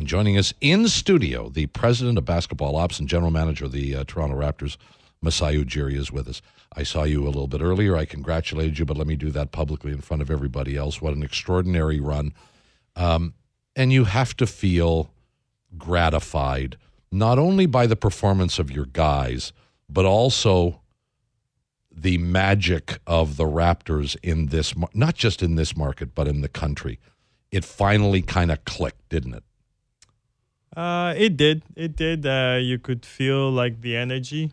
And joining us in studio, the president of basketball ops and general manager of the Toronto Raptors, Masai Ujiri, is with us. I saw you a little bit earlier. I congratulated you, but let me do that publicly in front of everybody else. What an extraordinary run. And you have to feel gratified, not only by the performance of your guys, but also the magic of the Raptors in this, not just in this market, but in the country. It finally kind of clicked, didn't it? It did. You could feel like the energy.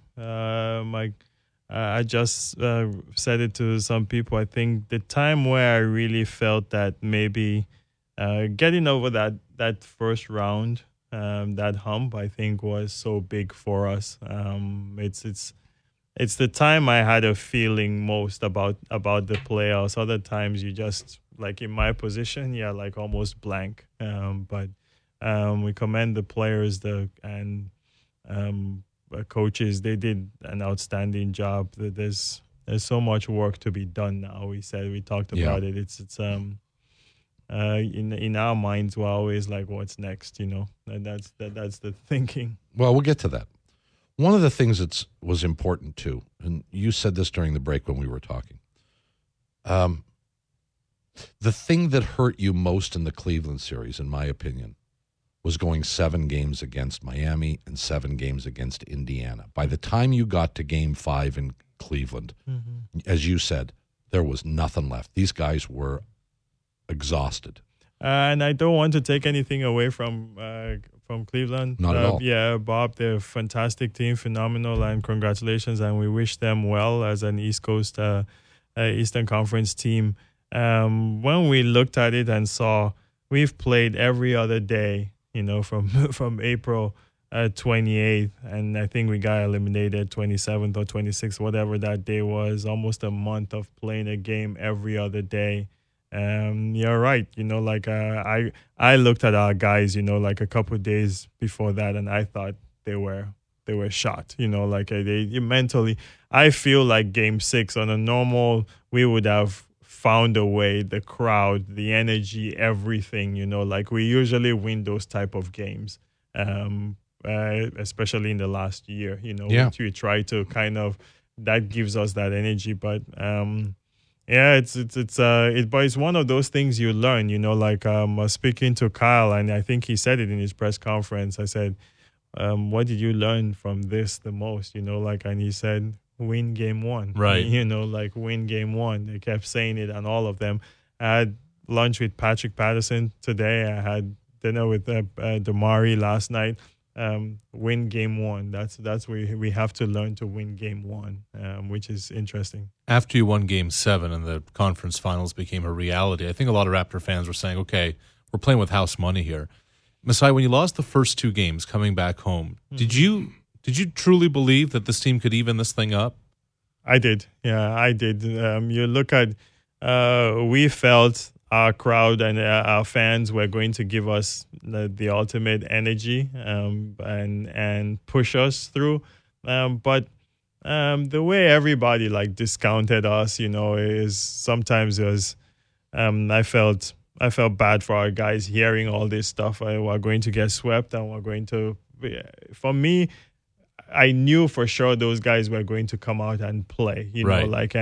I just said it to some people. I think the time where I really felt that maybe getting over that first round, that hump, I think was so big for us. It's the time I had a feeling most about the playoffs. Other times you just, like in my position, like almost blank. But we commend the players and coaches. They did an outstanding job. There's so much work to be done now. We talked about it. It's in our minds we're always like, what's next? And that's the thinking. Well, we'll get to that. One of the things that was important too, and you said this during the break when we were talking. The thing that hurt you most in the Cleveland series, in my opinion, was going 7 games against Miami and 7 games against Indiana. By the time you got to Game 5 in Cleveland, as you said, there was nothing left. These guys were exhausted. And I don't want to take anything away from Cleveland. Not at all. Yeah, Bob, they're a fantastic team, phenomenal, and congratulations. And we wish them well as an East Coast, Eastern Conference team. When we looked at it and saw we've played every other day, from April 28th, and I think we got eliminated 27th or 26th, whatever that day was, almost a month of playing a game every other day. You're right. I looked at our guys, like a couple of days before that, and I thought they were shot. They mentally. I feel like Game 6 on a normal, we would have found a way. The crowd, the energy, everything. We usually win those type of games, especially in the last year. We try to kind of, that gives us that energy, but. It's one of those things you learn, speaking to Kyle, and I think he said it in his press conference. I said, what did you learn from this the most? And he said, win Game 1. Right. Win Game 1. They kept saying it on all of them. I had lunch with Patrick Patterson today. I had dinner with Damari last night. Win Game 1. That's where we have to learn to win Game 1, which is interesting. After you won Game 7 and the conference finals became a reality, I think a lot of Raptor fans were saying, okay, we're playing with house money here. Masai, when you lost the first 2 games coming back home, did you truly believe that this team could even this thing up? I did. Yeah, I did. You look at, we felt our crowd and our fans were going to give us the ultimate energy and push us through. But the way everybody discounted us, is sometimes it was. I felt bad for our guys hearing all this stuff. We're going to get swept, and we're going to. For me, I knew for sure those guys were going to come out and play, right.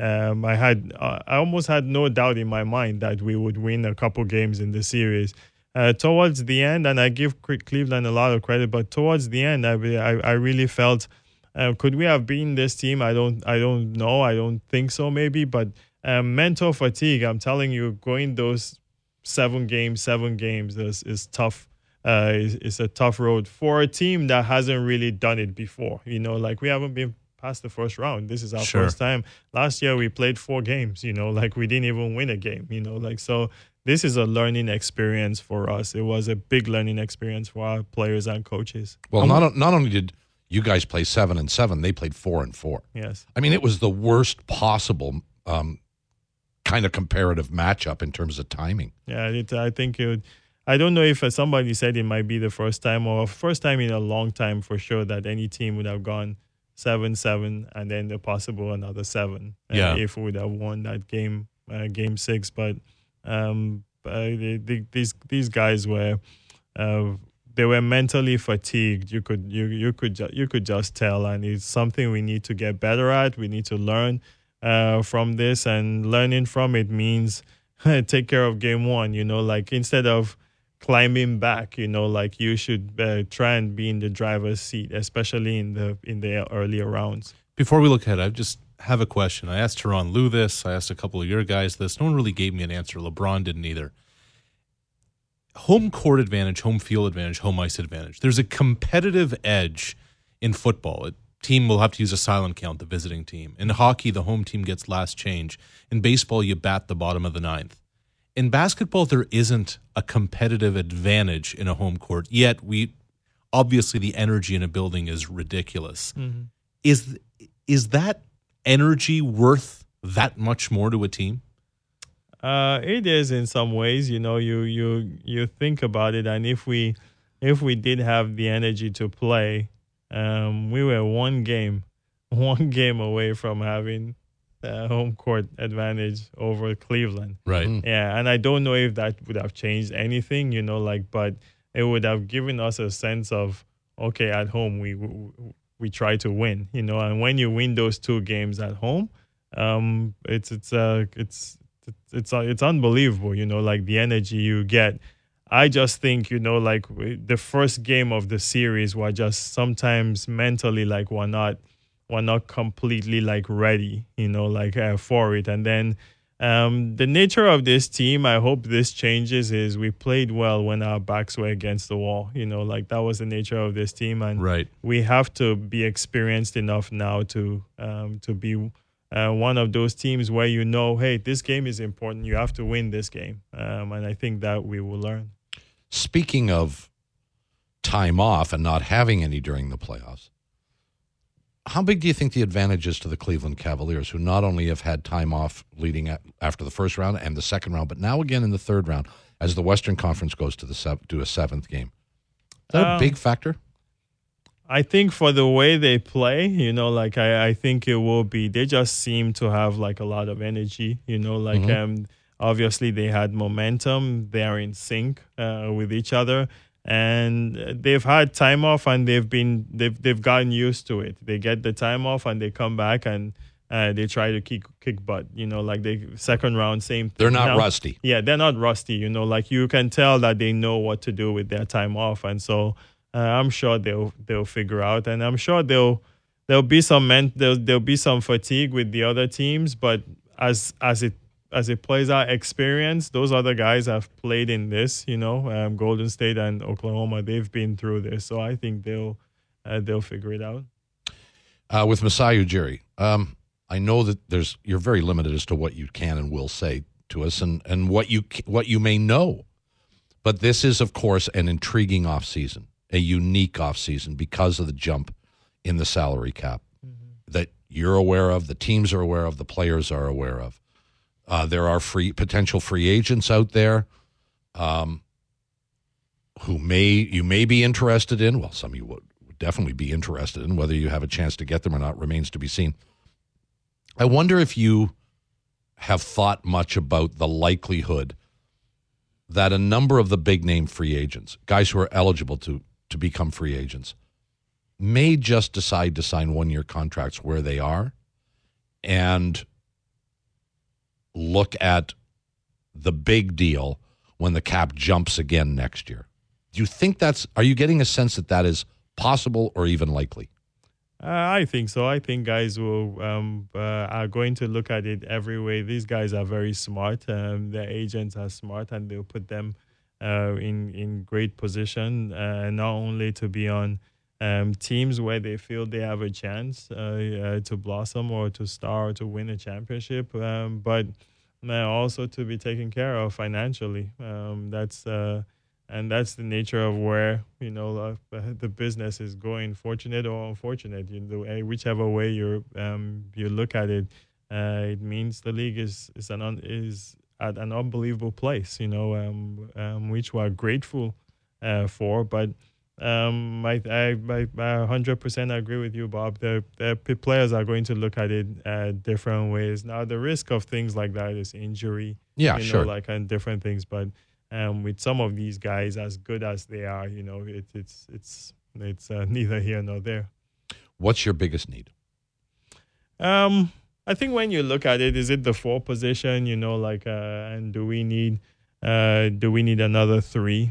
I almost had no doubt in my mind that we would win a couple games in the series. Towards the end, and I give Cleveland a lot of credit, but towards the end, I really felt, could we have beaten this team? I don't know. I don't think so, maybe, but mental fatigue. I'm telling you, going those 7 games is tough. It's a tough road for a team that hasn't really done it before. We haven't been past the first round. This is our first time. Last year we played 4 games. We didn't even win a game. So this is a learning experience for us. It was a big learning experience for our players and coaches. Well, not only did you guys play 7-7, they played 4-4. Yes, I mean it was the worst possible kind of comparative matchup in terms of timing. Yeah, I think it would. I don't know if somebody said it might be the first time or first time in a long time for sure that any team would have gone 7-7 and then the possible another 7 if we would have won that game, Game 6. But these guys were they were mentally fatigued. You could just tell, and it's something we need to get better at. We need to learn from this, and learning from it means take care of game one. Like instead of climbing back, like you should try and be in the driver's seat, especially in the earlier rounds. Before we look ahead, I just have a question. I asked Tyronn Lue this. I asked a couple of your guys this. No one really gave me an answer. LeBron didn't either. Home court advantage, home field advantage, home ice advantage. There's a competitive edge in football. A team will have to use a silent count, the visiting team. In hockey, the home team gets last change. In baseball, you bat the bottom of the ninth. In basketball, there isn't a competitive advantage in a home court, yet obviously the energy in a building is ridiculous. Mm-hmm. Is that energy worth that much more to a team? It is in some ways. You think about it, and if we did have the energy to play, we were one game away from having home court advantage over Cleveland. Right. Yeah, and I don't know if that would have changed anything, but it would have given us a sense of, okay, at home we try to win, and when you win those two games at home, it's unbelievable, like the energy you get. I just think, like the first game of the series were just sometimes mentally like we're not completely like ready, for it. And then the nature of this team, I hope this changes, is we played well when our backs were against the wall. Like that was the nature of this team, and right. We have to be experienced enough now to be one of those teams where hey, this game is important. You have to win this game, and I think that we will learn. Speaking of time off and not having any during the playoffs, how big do you think the advantage is to the Cleveland Cavaliers, who not only have had time off leading after the first round and the second round, but now again in the third round as the Western Conference goes to a seventh game? Is that a big factor? I think for the way they play, I think it will be. They just seem to have like a lot of energy, obviously they had momentum. They are in sync with each other. And they've had time off, and they've gotten used to it. They get the time off, and they come back, and they try to kick butt. Like the second round, same thing. They're not rusty. Yeah, they're not rusty. Like you can tell that they know what to do with their time off, and so I'm sure they'll figure out, and I'm sure there'll be some fatigue with the other teams, but as it plays out experience, those other guys have played in this, Golden State and Oklahoma, they've been through this. So I think they'll figure it out. With Masai Ujiri, I know that you're very limited as to what you can and will say to us and what you may know. But this is, of course, an intriguing offseason, a unique offseason because of the jump in the salary cap that you're aware of, the teams are aware of, the players are aware of. There are potential free agents out there who you may be interested in. Well, some of you would definitely be interested in. Whether you have a chance to get them or not remains to be seen. I wonder if you have thought much about the likelihood that a number of the big-name free agents, guys who are eligible to become free agents, may just decide to sign one-year contracts where they are and look at the big deal when the cap jumps again next year. Do you think are you getting a sense that is possible or even likely? I think so. I think guys are going to look at it every way. These guys are very smart. Their agents are smart, and they'll put them in great position, not only to be on teams where they feel they have a chance to blossom or to star or to win a championship, but also to be taken care of financially. That's the nature of where the business is going, fortunate or unfortunate. Whichever way you look at it, it means the league is at an unbelievable place. Which we're grateful for, but. I 100% agree with you, Bob. The players are going to look at it different ways. Now, the risk of things like that is injury. Yeah, sure. And different things. But with some of these guys, as good as they are, it's neither here nor there. What's your biggest need? I think when you look at it, is it the 4 position? And do we need another 3?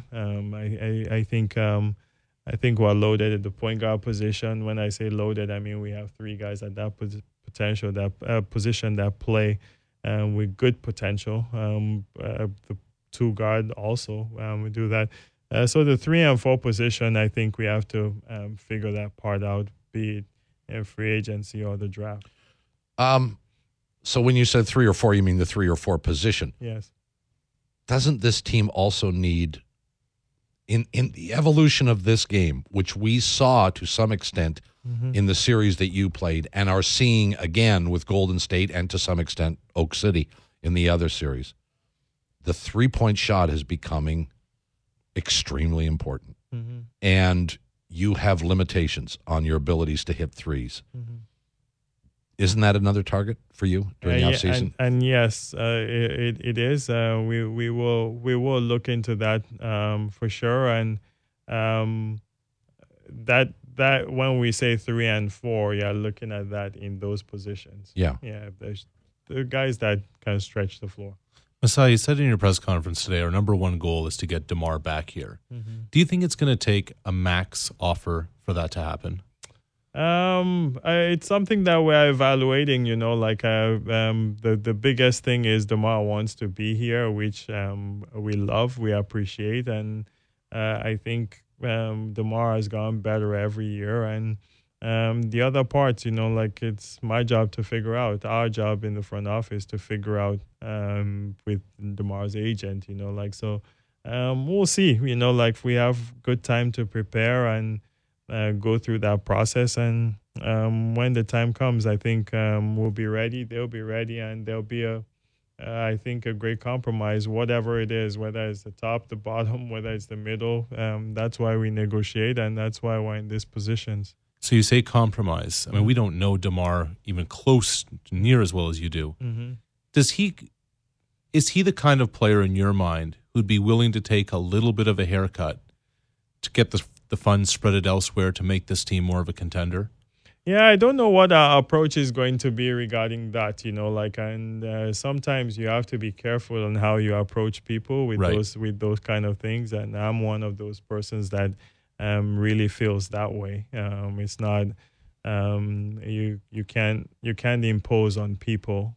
I think we're loaded at the point guard position. When I say loaded, I mean we have 3 guys at that position that play with good potential. The 2 guard also, we do that. So the 3 and 4 position, I think we have to figure that part out, be it in free agency or the draft. So when you said 3 or 4, you mean the 3 or 4 position? Yes. Doesn't this team also need, in the evolution of this game, which we saw to some extent in the series that you played and are seeing again with Golden State and to some extent Oak City in the other series, the 3-point shot is becoming extremely important. And you have limitations on your abilities to hit threes. Isn't that another target for you during the offseason? And yes, it is. We will look into that for sure. And that when we say 3 and 4, you're looking at that in those positions. Yeah. There's the guys that can stretch the floor. Masai, you said in your press conference today, our number 1 goal is to get DeMar back here. Do you think it's going to take a max offer for that to happen? It's something that we're evaluating, the biggest thing is DeMar wants to be here, which we love, we appreciate. And I think DeMar has gone better every year. And the other parts, it's my job to figure out, our job in the front office to figure out with DeMar's agent, so we'll see, we have good time to prepare and go through that process, and when the time comes, I think we'll be ready. They'll be ready, and there'll be I think a great compromise, whatever it is, whether it's the top, the bottom, whether it's the middle. That's why we negotiate, and that's why we're in these positions. So you say compromise. I mean, we don't know DeMar even close, near as well as you do. Is he the kind of player in your mind who'd be willing to take a little bit of a haircut to get the funds spread elsewhere to make this team more of a contender? Yeah, I don't know what our approach is going to be regarding that, and sometimes you have to be careful on how you approach people with those kind of things, and I'm one of those persons that really feels that way. It's not you can't impose on people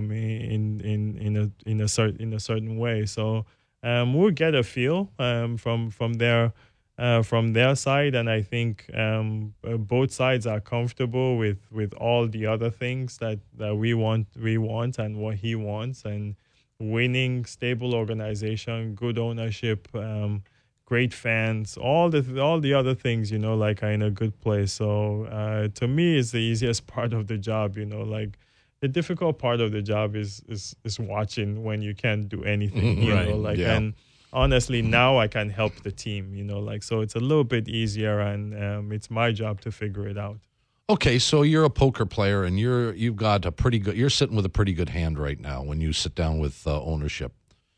in a certain way. So we'll get a feel from their side, and I think both sides are comfortable with all the other things that we want and what he wants, and winning, stable organization, good ownership, great fans, all the other things, are in a good place. So to me, it's the easiest part of the job. The difficult part of the job is watching when you can't do anything. And honestly, now I can help the team, so it's a little bit easier, and it's my job to figure it out. Okay, so you're a poker player, and you're sitting with a pretty good hand right now when you sit down with ownership.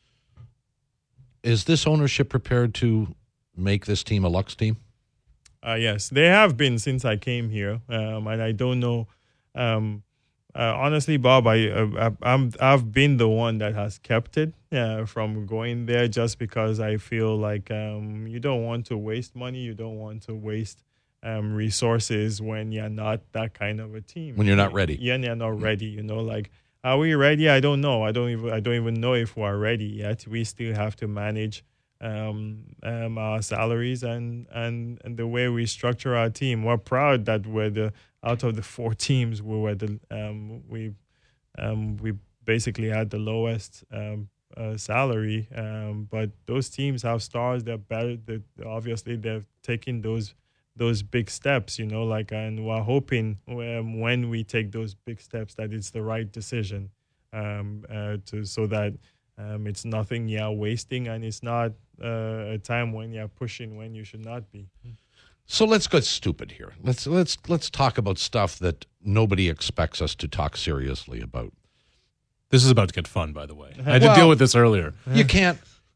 Is this ownership prepared to make this team a Lux team? Yes, they have been since I came here, and I don't know. Honestly, Bob, I've been the one that has kept it from going there, just because I feel like you don't want to waste money, you don't want to waste resources when you're not that kind of a team. When you're not ready. Yeah, you're not ready. Are we ready? I don't know. I don't even know if we're ready yet. We still have to manage our salaries and the way we structure our team. We're proud that we're out of the 4 teams, we were we basically had the lowest salary. But those teams have stars. They're better. Obviously, they're taking those big steps, and we're hoping when we take those big steps that it's the right decision, so that it's nothing you're wasting, and it's not a time when you're pushing when you should not be. So let's get stupid here. Let's talk about stuff that nobody expects us to talk seriously about. This is about to get fun, by the way. I had to deal with this earlier. You can't.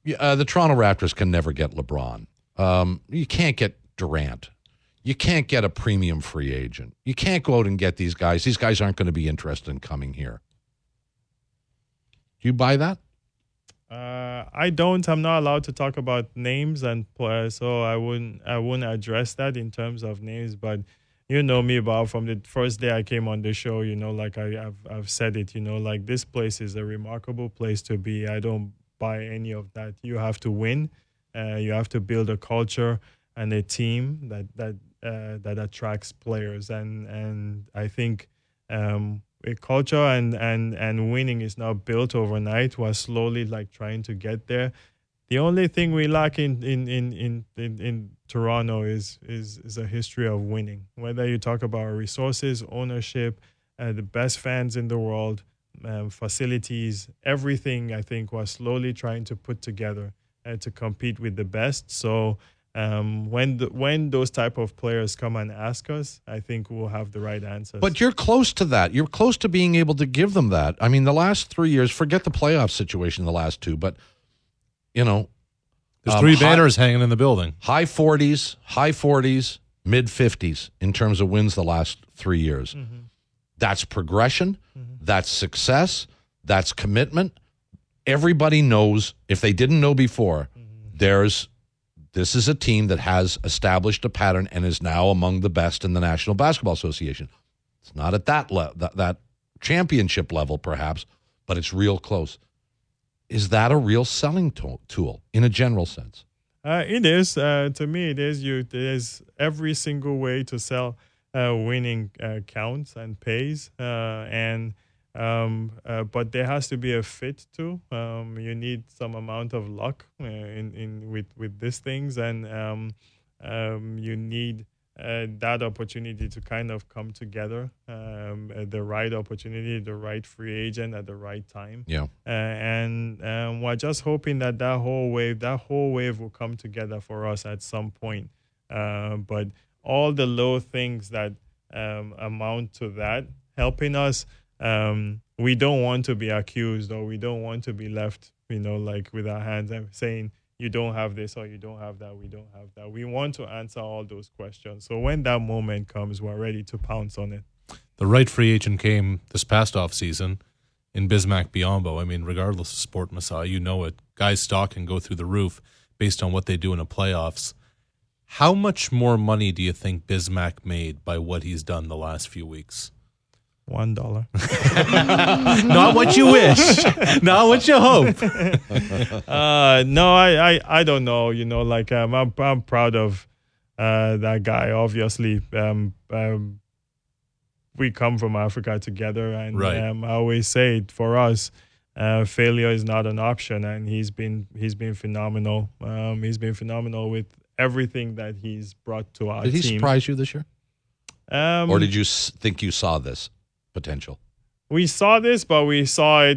The Toronto Raptors can never get LeBron. You can't get Durant. You can't get a premium free agent. You can't go out and get these guys. These guys aren't going to be interested in coming here. Do you buy that? I don't. I'm not allowed to talk about names, and so I wouldn't address that in terms of names. But you know me, Bob, from the first day I came on the show. You know, like I've said it. You know, like this place is a remarkable place to be. I don't buy any of that. You have to win. You have to build a culture and a team that attracts players. And I think a culture and winning is not built overnight. We're slowly like trying to get there. The only thing we lack in Toronto is a history of winning. Whether you talk about resources, ownership, the best fans in the world, facilities, everything, I think we're slowly trying to put together to compete with the best. So when those type of players come and ask us, I think we'll have the right answers. But you're close to that. You're close to being able to give them that. I mean, the last 3 years, forget the playoff situation, the last two, but, you know. There's three banners hanging in the building. High 40s, mid 50s in terms of wins the last 3 years. Mm-hmm. That's progression. Mm-hmm. That's success. That's commitment. Everybody knows, if they didn't know before, this is a team that has established a pattern and is now among the best in the National Basketball Association. It's not at that championship level, perhaps, but it's real close. Is that a real selling tool in a general sense? It is. To me, it is. There's every single way to sell winning counts and pays, but there has to be a fit too. You need some amount of luck with these things, and you need that opportunity to kind of come together, the right opportunity, the right free agent at the right time. Yeah, and we're just hoping that whole wave will come together for us at some point. But all the little things that amount to that helping us. We don't want to be accused, or we don't want to be left, like with our hands and saying, you don't have this or you don't have that, we don't have that. We want to answer all those questions. So when that moment comes, we're ready to pounce on it. The right free agent came this past offseason in Bismack Biyombo. I mean, regardless of sport, Masai, you know it. Guys' stock can go through the roof based on what they do in the playoffs. How much more money do you think Bismack made by what he's done the last few weeks? $1. Not what you wish. Not what you hope. No, I don't know. I'm proud of that guy. Obviously, we come from Africa together, and right. I always say, for us, failure is not an option, and he's been phenomenal. He's been phenomenal with everything that he's brought to our team. Did he surprise you this year, or did you think you saw this potential? We saw this, but we saw it,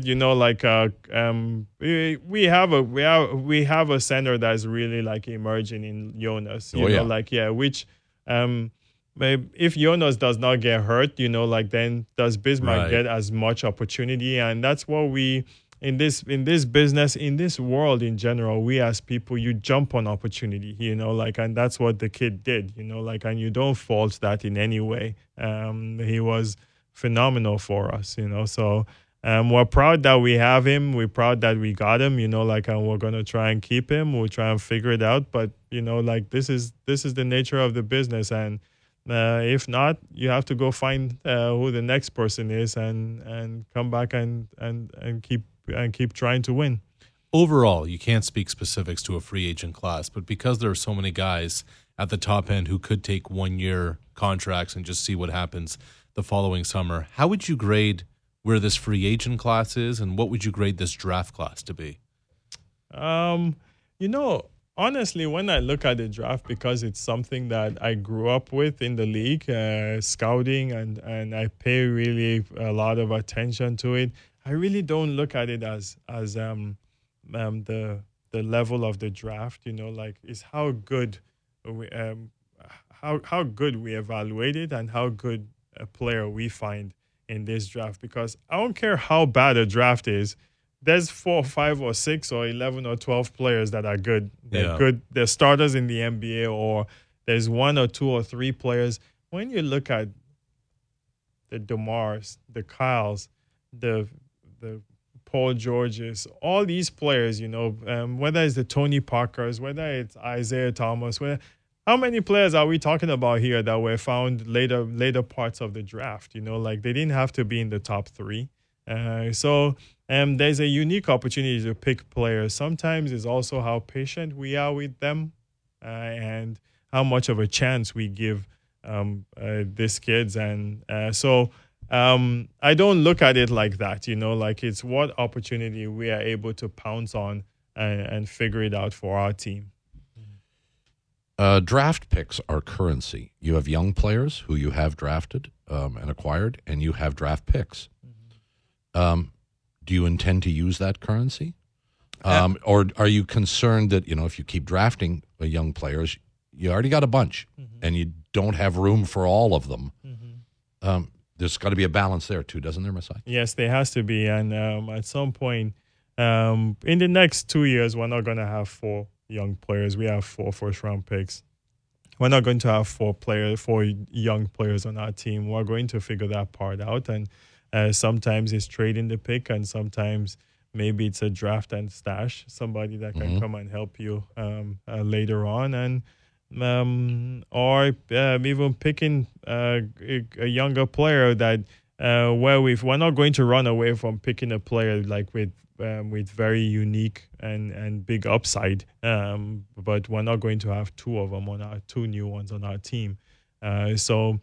we have a center that's really like emerging in Jonas, which if Jonas does not get hurt, then does Bismack get as much opportunity? And that's what we in this business, in this world in general, we as people, you jump on opportunity, and that's what the kid did, and you don't fault that in any way. He was phenomenal for us, so we're proud that we have him. We're proud that we got him, and we're going to try and keep him. We'll try and figure it out, but this is the nature of the business, and if not, you have to go find who the next person is and come back and keep trying to win. Overall, you can't speak specifics to a free agent class, but because there are so many guys at the top end who could take 1-year contracts and just see what happens the following summer, how would you grade where this free agent class is, and what would you grade this draft class to be? Honestly, when I look at the draft, because it's something that I grew up with in the league, scouting, and I pay really a lot of attention to it, I really don't look at it as the level of the draft. Is how good we how good we evaluate it and how good a player we find in this draft. Because I don't care how bad a draft is, there's 4, 5, or 6, or 11 or 12 players that are good. They're Yeah. good. They're starters in the NBA, or there's 1 or 2 or 3 players. When you look at the DeMars, the Kyles, the Paul Georges, all these players, whether it's the Tony Parkers, whether it's Isaiah Thomas, how many players are we talking about here that were found later parts of the draft? Like they didn't have to be in the top 3. So there's a unique opportunity to pick players. Sometimes it's also how patient we are with them and how much of a chance we give these kids. And so I don't look at it like that, like it's what opportunity we are able to pounce on and figure it out for our team. Draft picks are currency. You have young players who you have drafted and acquired, and you have draft picks. Do you intend to use that currency? Or are you concerned that, if you keep drafting young players, you already got a bunch and you don't have room for all of them? There's got to be a balance there too, doesn't there, Masai? Yes, there has to be. And at some point, in the next 2 years, we're not going to have 4 young players. We have 4 first-round picks. We're not going to have 4 young players on our team. We're going to figure that part out. And sometimes it's trading the pick, and sometimes maybe it's a draft and stash, somebody that can come and help you later on. And or even picking a younger player that we're not going to run away from picking a player like with very unique and big upside, but we're not going to have 2 of them 2 new ones on our team. So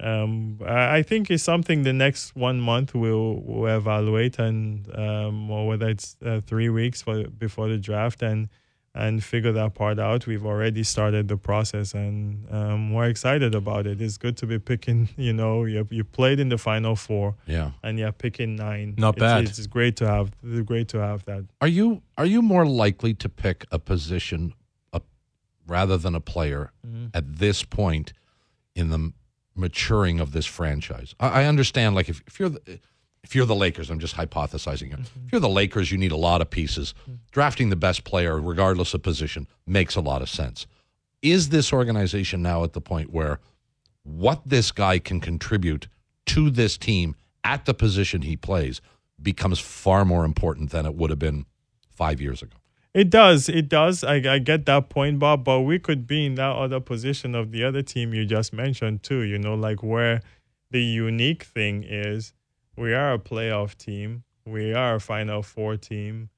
I think it's something the next 1 month we'll evaluate, and or whether it's 3 weeks before the draft, and figure that part out. We've already started the process, and we're excited about it. It's good to be picking. You played in the Final Four, and you're picking 9. Not bad. It's great to have. It's great to have that. Are you more likely to pick a position rather than a player at this point in the maturing of this franchise? I understand, like if you're the Lakers, I'm just hypothesizing here. If you're the Lakers, you need a lot of pieces. Drafting the best player, regardless of position, makes a lot of sense. Is this organization now at the point where what this guy can contribute to this team at the position he plays becomes far more important than it would have been 5 years ago? It does. I get that point, Bob, but we could be in that other position of the other team you just mentioned too, like where the unique thing is we are a playoff team. We are a Final Four team.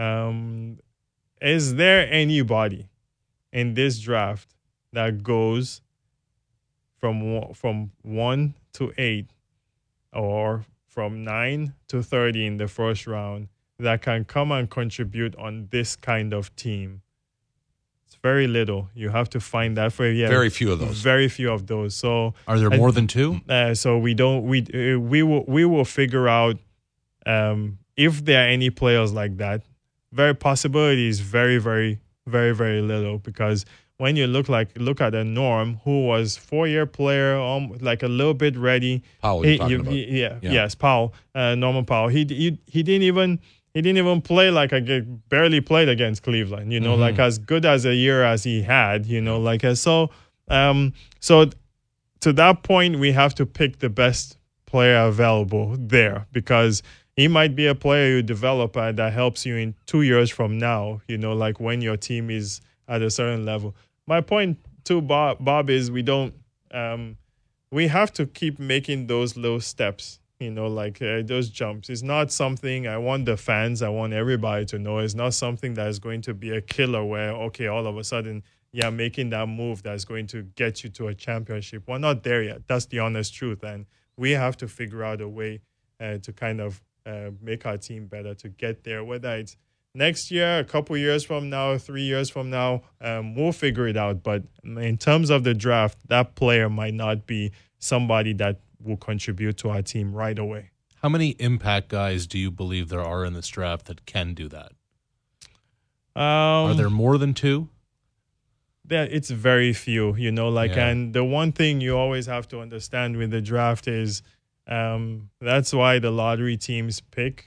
Is there anybody in this draft that goes from 1 to 8 or from 9 to 30 in the first round that can come and contribute on this kind of team? It's very little. You have to find that for very few of those. Very few of those. So are there more than 2? So we will figure out if there are any players like that. Possibility is very, very, very, very little, because when you look at a Norm who was 4-year player, like a little bit ready. Powell, you're talking about. Yes, Powell, Norman Powell. He didn't even play barely played against Cleveland, like as good as a year as he had, so to that point, we have to pick the best player available there, because he might be a player you develop that helps you in 2 years from now, like when your team is at a certain level. My point too, Bob, is we have to keep making those little steps, those jumps. It's not something I want everybody to know. It's not something that is going to be a killer where, okay, all of a sudden, making that move that's going to get you to a championship. We're not there yet. That's the honest truth. And we have to figure out a way to kind of make our team better to get there, whether it's next year, a couple years from now, 3 years from now, we'll figure it out. But in terms of the draft, that player might not be somebody that will contribute to our team right away. How many impact guys do you believe there are in this draft that can do that? Are there more than 2? It's very few, and the one thing you always have to understand with the draft is that's why the lottery teams pick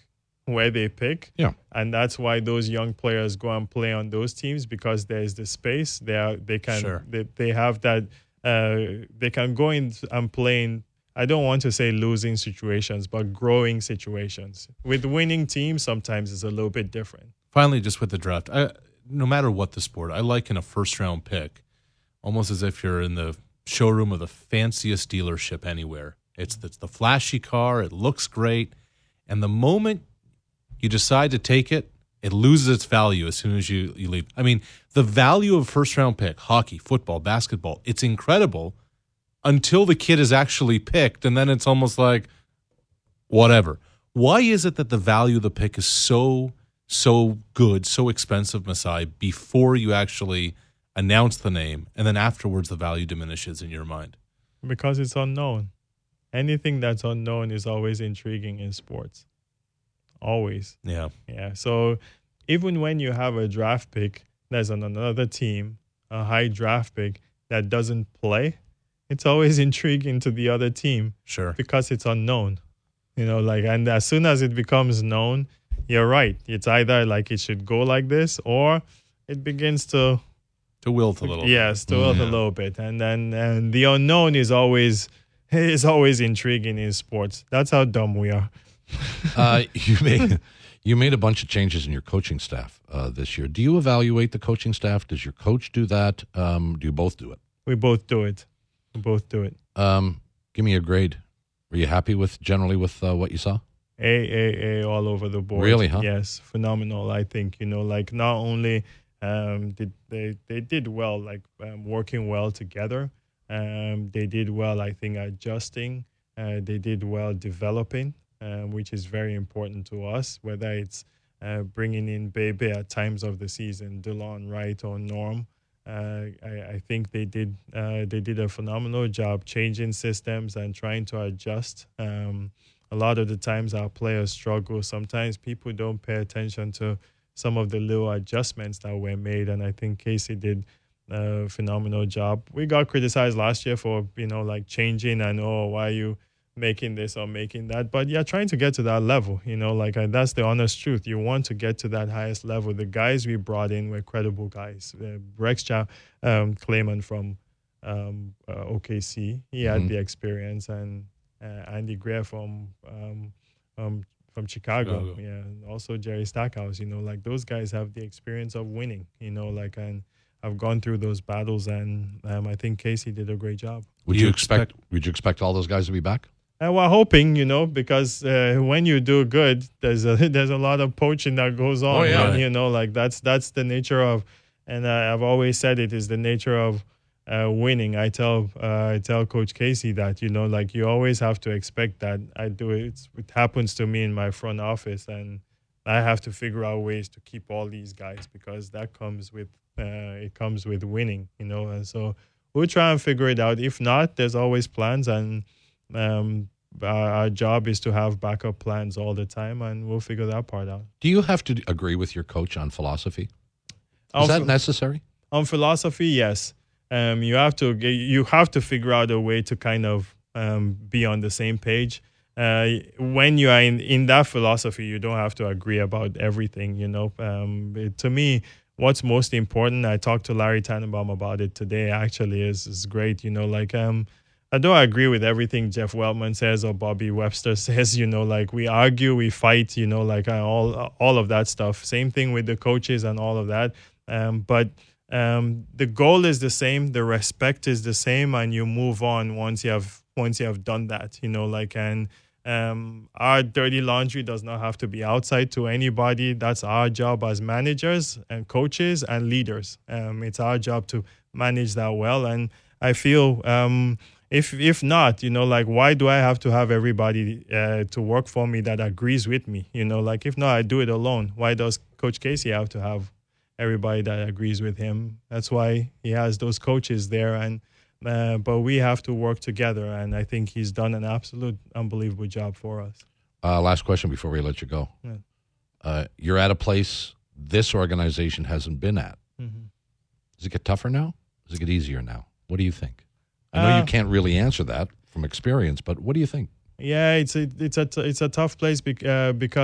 where they pick. Yeah. And that's why those young players go and play on those teams, because there's the space. They can Sure. they have that they can go in and play in, I don't want to say losing situations, but growing situations. With winning teams, sometimes it's a little bit different. Finally, just with the draft, no matter what the sport, I liken a first-round pick almost as if you're in the showroom of the fanciest dealership anywhere. It's the flashy car. It looks great. And the moment you decide to take it, it loses its value as soon as you leave. I mean, the value of a first-round pick, hockey, football, basketball, it's incredible until the kid is actually picked, and then it's almost like, whatever. Why is it that the value of the pick is so good, so expensive, Masai, before you actually announce the name, and then afterwards the value diminishes in your mind? Because it's unknown. Anything that's unknown is always intriguing in sports. Always. Yeah. Yeah. So even when you have a draft pick that's on another team, a high draft pick that doesn't play, it's always intriguing to the other team. Sure. Because it's unknown. And as soon as it becomes known, you're right. It's either like it should go like this, or it begins to wilt a little. Yes, to wilt a little bit. And the unknown is always intriguing in sports. That's how dumb we are. You made a bunch of changes in your coaching staff this year. Do you evaluate the coaching staff? Does your coach do that? Do you both do it? We both do it. Give me a grade. Were you happy generally with what you saw? A all over the board. Really, huh? Yes, phenomenal. I think not only did they did well, working well together. They did well, I think, adjusting. They did well developing, which is very important to us. Whether it's bringing in Bebe at times of the season, DeLon Wright or Norm. I think they did a phenomenal job changing systems and trying to adjust. A lot of the times our players struggle. Sometimes people don't pay attention to some of the little adjustments that were made, and I think Casey did a phenomenal job. We got criticized last year for changing and why are you making this or making that, but yeah, trying to get to that level, and that's the honest truth. You want to get to that highest level. The guys we brought in were credible guys. Rex Clayman from OKC, he had the experience, and Andy Greer from Chicago, yeah, and also Jerry Stackhouse. Those guys have the experience of winning. And I've gone through those battles, and I think Casey did a great job. Would you expect all those guys to be back? We're hoping, because when you do good, there's a lot of poaching that goes on. Oh, yeah. And, that's the nature of, and I've always said it is the nature of winning. I tell Coach Casey that, you always have to expect that. I do it. It happens to me in my front office, and I have to figure out ways to keep all these guys, because that comes with winning, and so we'll try and figure it out. If not, there's always plans, and our job is to have backup plans all the time, and we'll figure that part out. Do you have to agree with your coach on philosophy? Is that necessary? On philosophy, yes. You have to figure out a way to kind of be on the same page. When you are in that philosophy, you don't have to agree about everything. To me, what's most important, I talked to Larry Tannenbaum about it today, actually, is great. I don't agree with everything Jeff Weltman says or Bobby Webster says. We argue, we fight, all of that stuff. Same thing with the coaches and all of that. But the goal is the same, the respect is the same, and you move on once you have done that. Our dirty laundry does not have to be outside to anybody. That's our job as managers and coaches and leaders. It's our job to manage that well. And I feel if not, why do I have to have everybody to work for me that agrees with me? If not, I do it alone. Why does Coach Casey have to have everybody that agrees with him? That's why he has those coaches there, and but we have to work together, and I think he's done an absolute unbelievable job for us. Last question before we let you go. Yeah. You're at a place this organization hasn't been at. Mm-hmm. Does it get tougher now? Does it get easier now? What do you think? I know you can't really answer that from experience, but what do you think? Yeah, it's a tough place because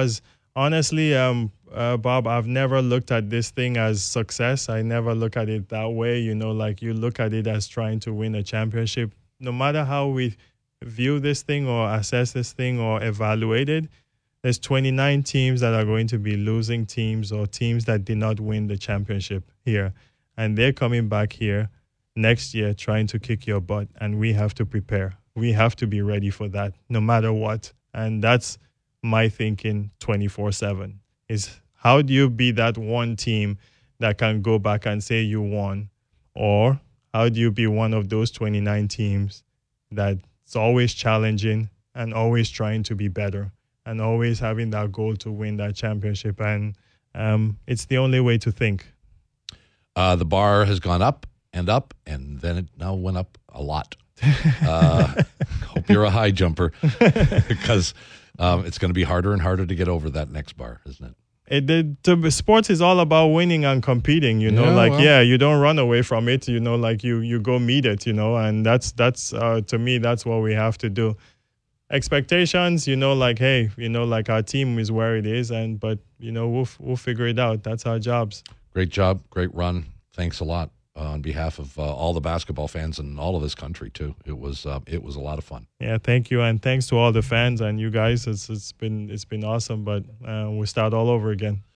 Honestly, Bob, I've never looked at this thing as success. I never look at it that way. You know, like you look at it as trying to win a championship. No matter how we view this thing or assess this thing or evaluate it, there's 29 teams that are going to be losing teams or teams that did not win the championship here. And they're coming back here next year trying to kick your butt. And we have to prepare. We have to be ready for that no matter what. And that's my thinking 24/7 is how do you be that one team that can go back and say you won? Or how do you be one of those 29 teams that's always challenging and always trying to be better and always having that goal to win that championship? And it's the only way to think. The bar has gone up, and then it now went up a lot. Hope you're a high jumper because it's going to be harder and harder to get over that next bar, isn't it? Sports is all about winning and competing, you know, you don't run away from it, you know, like you go meet it, you know, and that's to me, that's what we have to do. Expectations, you know, like, hey, you know, like our team is where it is, but you know, we'll figure it out. That's our jobs. Great job. Great run. Thanks a lot on behalf of all the basketball fans in all of this country too. It was a lot of fun. Yeah, thank you, and thanks to all the fans and you guys. It's been awesome, but we'll start all over again.